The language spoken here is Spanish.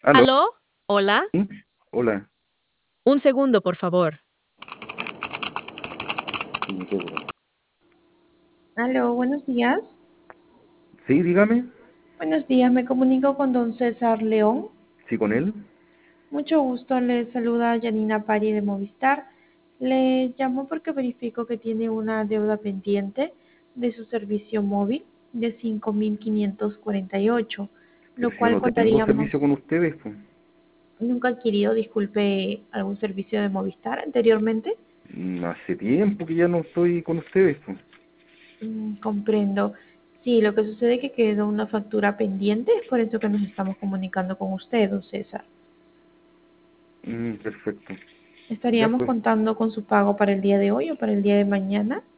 Aló, ¿Aló? ¿Hola? ¿sí? Hola. Un segundo, por favor. Sí, seguro. Aló, buenos días. Sí, dígame. Buenos días, me comunico con don César León. Sí, con él. Mucho gusto, le saluda Janina Pari de Movistar. Le llamo porque verifico que tiene una deuda pendiente de su servicio móvil de 5.548, Pero lo si yo cual no tengo servicio con contaríamos, ustedes, pues. nunca adquirido, disculpe, algún servicio de Movistar anteriormente. Hace tiempo que ya no estoy con ustedes, pues. Comprendo. Sí, lo que sucede es que quedó una factura pendiente, es por eso que nos estamos comunicando con usted, don César. Perfecto. Ya Estaríamos pues. contando con su pago para el día de hoy o para el día de mañana.